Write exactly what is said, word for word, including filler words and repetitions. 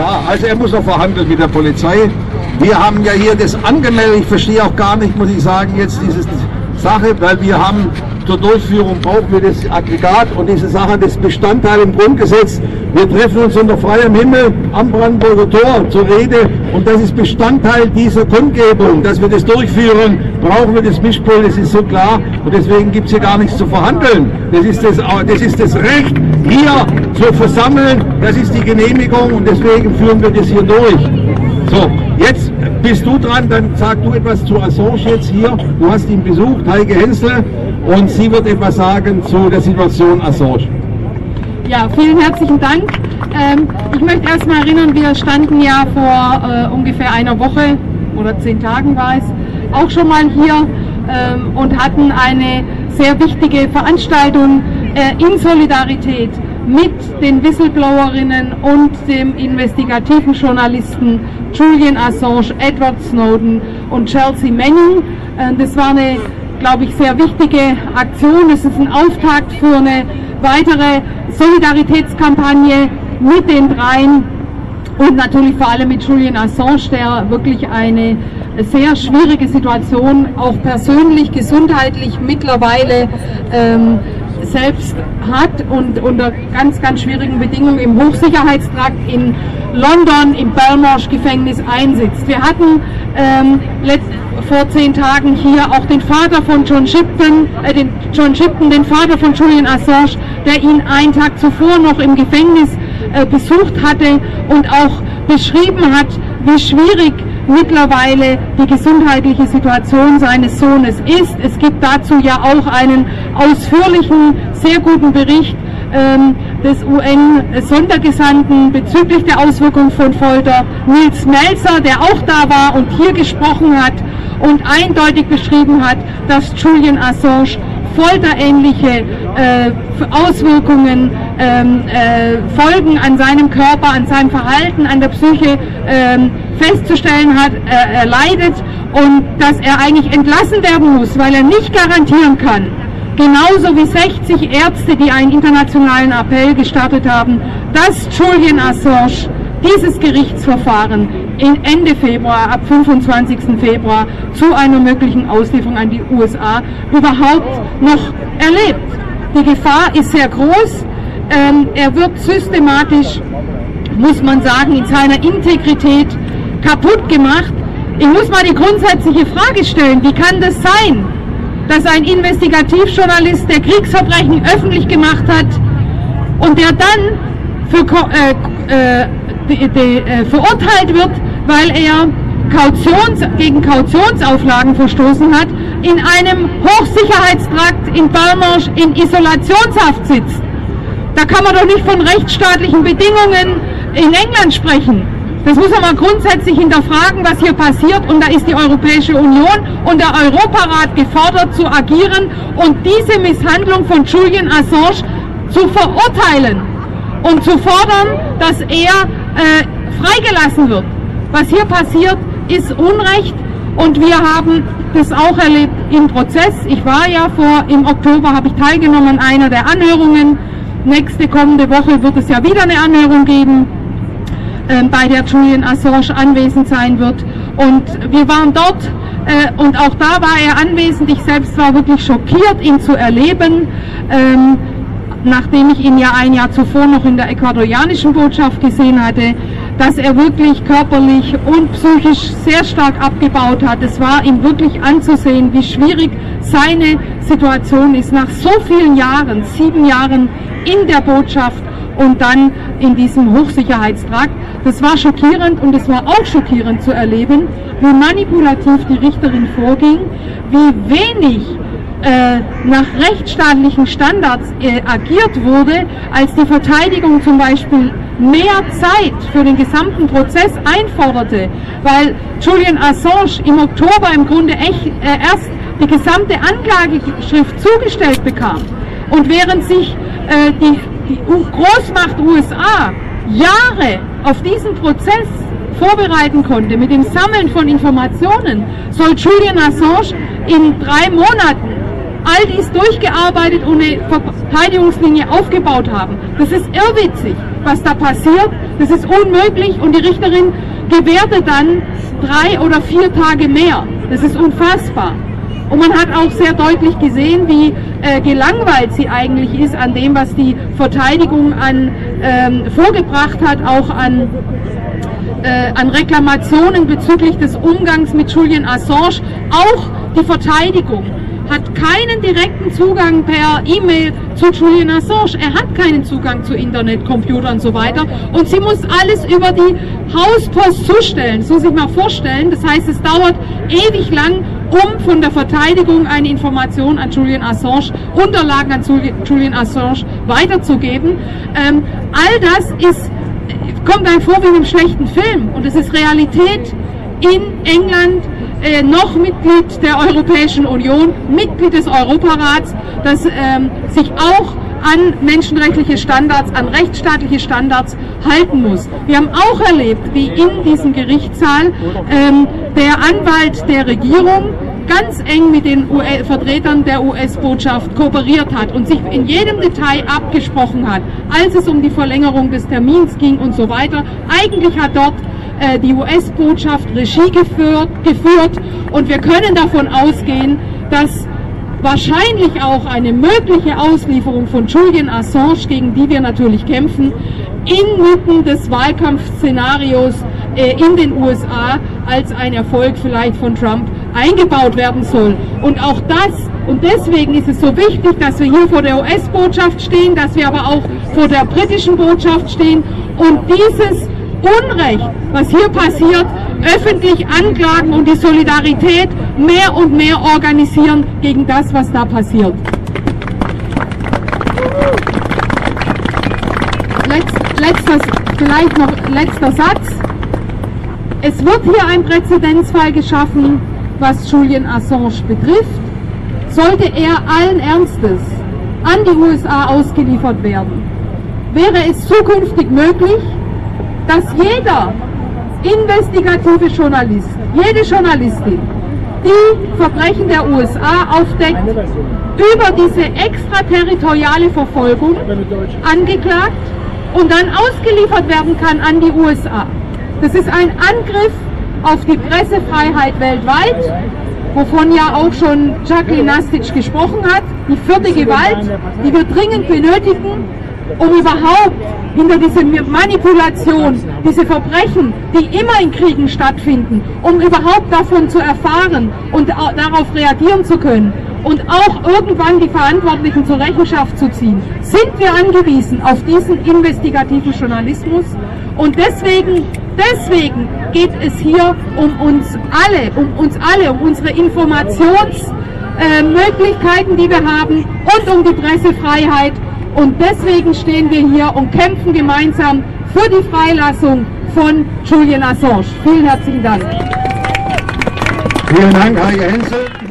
Ja, also er muss noch verhandeln mit der Polizei. Wir haben ja hier das angemeldet, ich verstehe auch gar nicht, muss ich sagen, jetzt diese Sache, weil wir haben zur Durchführung brauchen wir das Aggregat und diese Sache, das Bestandteil im Grundgesetz. Wir treffen uns unter freiem Himmel am Brandenburger Tor zur Rede und das ist Bestandteil dieser Kundgebung. Dass wir das durchführen, brauchen wir das Mischpult, das ist so klar und deswegen gibt es hier gar nichts zu verhandeln. Das ist das, das ist das Recht, hier zu versammeln, das ist die Genehmigung und deswegen führen wir das hier durch. So, jetzt bist du dran, dann sag du etwas zu Assange jetzt hier. Du hast ihn besucht, Heike Hensel, und sie wird etwas sagen zu der Situation Assange. Ja, vielen herzlichen Dank. Ähm, ich möchte erst mal erinnern, wir standen ja vor äh, ungefähr einer Woche oder zehn Tagen war es, auch schon mal hier ähm, und hatten eine sehr wichtige Veranstaltung äh, in Solidarität mit den Whistleblowerinnen und dem investigativen Journalisten Julian Assange, Edward Snowden und Chelsea Manning. Äh, das war eine, glaube ich, sehr wichtige Aktion. Es ist ein Auftakt für eine weitere Solidaritätskampagne mit den dreien und natürlich vor allem mit Julian Assange, der wirklich eine sehr schwierige Situation auch persönlich, gesundheitlich mittlerweile ähm, selbst hat und unter ganz, ganz schwierigen Bedingungen im Hochsicherheitstrakt in London im Belmarsh-Gefängnis einsitzt. Wir hatten ähm, letzt, vor zehn Tagen hier auch den Vater von John Shipton, äh, den John Shipton, den Vater von Julian Assange, der ihn einen Tag zuvor noch im Gefängnis äh, besucht hatte und auch beschrieben hat, wie schwierig mittlerweile die gesundheitliche Situation seines Sohnes ist. Es gibt dazu ja auch einen ausführlichen, sehr guten Bericht ähm, des U N-Sondergesandten bezüglich der Auswirkungen von Folter, Nils Melzer, der auch da war und hier gesprochen hat und eindeutig beschrieben hat, dass Julian Assange folterähnliche äh, Auswirkungen, ähm, äh, Folgen an seinem Körper, an seinem Verhalten, an der Psyche ähm, festzustellen hat, äh, er leidet und dass er eigentlich entlassen werden muss, weil er nicht garantieren kann, genauso wie sechzig Ärzte, die einen internationalen Appell gestartet haben, dass Julian Assange dieses Gerichtsverfahren in Ende Februar, ab fünfundzwanzigsten Februar, zu einer möglichen Auslieferung an die U S A überhaupt noch erlebt. Die Gefahr ist sehr groß. Ähm, er wird systematisch, muss man sagen, in seiner Integrität kaputt gemacht. Ich muss mal die grundsätzliche Frage stellen, wie kann das sein, dass ein Investigativjournalist, der Kriegsverbrechen öffentlich gemacht hat und der dann für, äh, äh, die, die, äh, verurteilt wird, weil er Kautions, gegen Kautionsauflagen verstoßen hat, in einem Hochsicherheitstrakt in Belmarsh in Isolationshaft sitzt. Da kann man doch nicht von rechtsstaatlichen Bedingungen in England sprechen. Das muss man mal grundsätzlich hinterfragen, was hier passiert, und da ist die Europäische Union und der Europarat gefordert zu agieren und diese Misshandlung von Julian Assange zu verurteilen und zu fordern, dass er äh, freigelassen wird. Was hier passiert, ist Unrecht und wir haben das auch erlebt im Prozess. Ich war ja vor, im Oktober habe ich teilgenommen an einer der Anhörungen. Nächste kommende Woche wird es ja wieder eine Anhörung geben, äh, bei der Julian Assange anwesend sein wird. Und wir waren dort äh, und auch da war er anwesend. Ich selbst war wirklich schockiert, ihn zu erleben. Ähm, nachdem ich ihn ja ein Jahr zuvor noch in der ecuadorianischen Botschaft gesehen hatte, dass er wirklich körperlich und psychisch sehr stark abgebaut hat. Es war ihm wirklich anzusehen, wie schwierig seine Situation ist, nach so vielen Jahren, sieben Jahren in der Botschaft und dann in diesem Hochsicherheitstrakt. Das war schockierend und es war auch schockierend zu erleben, wie manipulativ die Richterin vorging, wie wenig Äh, nach rechtsstaatlichen Standards äh, agiert wurde, als die Verteidigung zum Beispiel mehr Zeit für den gesamten Prozess einforderte, weil Julian Assange im Oktober im Grunde echt, äh, erst die gesamte Anklageschrift zugestellt bekam. Und während sich äh, die, die Großmacht U S A Jahre auf diesen Prozess vorbereiten konnte, mit dem Sammeln von Informationen, soll Julian Assange in drei Monaten all dies durchgearbeitet und eine Verteidigungslinie aufgebaut haben. Das ist irrwitzig, was da passiert, Das ist unmöglich und die Richterin gewährte dann drei oder vier Tage mehr. Das ist unfassbar. Und man hat auch sehr deutlich gesehen, wie äh, gelangweilt sie eigentlich ist an dem, was die Verteidigung an, ähm, vorgebracht hat, auch an, äh, an Reklamationen bezüglich des Umgangs mit Julian Assange. Auch die Verteidigung hat keinen direkten Zugang per E-Mail zu Julian Assange. Er hat keinen Zugang zu Internet, Computer und so weiter. Und sie muss alles über die Hauspost zustellen. Das muss ich mal vorstellen. Das heißt, es dauert ewig lang, um von der Verteidigung eine Information an Julian Assange, Unterlagen an Julian Assange weiterzugeben. Ähm, all das ist, kommt einem vor wie in einem schlechten Film. Und es ist Realität in England, äh, noch Mitglied der Europäischen Union, Mitglied des Europarats, das ähm, sich auch an menschenrechtliche Standards, an rechtsstaatliche Standards halten muss. Wir haben auch erlebt, wie in diesem Gerichtssaal ähm, der Anwalt der Regierung ganz eng mit den U S Vertretern der U S-Botschaft kooperiert hat und sich in jedem Detail abgesprochen hat, als es um die Verlängerung des Termins ging und so weiter. Eigentlich hat dort äh, die U S-Botschaft Regie geführt, geführt und wir können davon ausgehen, dass wahrscheinlich auch eine mögliche Auslieferung von Julian Assange, gegen die wir natürlich kämpfen, inmitten des Wahlkampfszenarios äh, in den U S A als ein Erfolg vielleicht von Trump eingebaut werden soll. Und auch das, und deswegen ist es so wichtig, dass wir hier vor der U S-Botschaft stehen, dass wir aber auch vor der britischen Botschaft stehen und dieses Unrecht, was hier passiert, öffentlich anklagen und die Solidarität mehr und mehr organisieren gegen das, was da passiert. Letz, letzter, vielleicht noch letzter Satz. Es wird hier ein Präzedenzfall geschaffen, was Julian Assange betrifft. Sollte er allen Ernstes an die U S A ausgeliefert werden, wäre es zukünftig möglich, dass jeder investigative Journalist, jede Journalistin, die Verbrechen der U S A aufdeckt, über diese extraterritoriale Verfolgung angeklagt und dann ausgeliefert werden kann an die U S A. Das ist ein Angriff auf die Pressefreiheit weltweit, wovon ja auch schon Jacqueline Nastitsch gesprochen hat, die vierte Gewalt, die wir dringend benötigen, um überhaupt hinter diese Manipulation, diese Verbrechen, die immer in Kriegen stattfinden, um überhaupt davon zu erfahren und darauf reagieren zu können und auch irgendwann die Verantwortlichen zur Rechenschaft zu ziehen, sind wir angewiesen auf diesen investigativen Journalismus. Und deswegen, deswegen geht es hier um uns alle, um uns alle, um unsere Informationsmöglichkeiten, äh, die wir haben und um die Pressefreiheit. Und deswegen stehen wir hier und kämpfen gemeinsam für die Freilassung von Julian Assange. Vielen herzlichen Dank. Vielen Dank, Heike Henzel.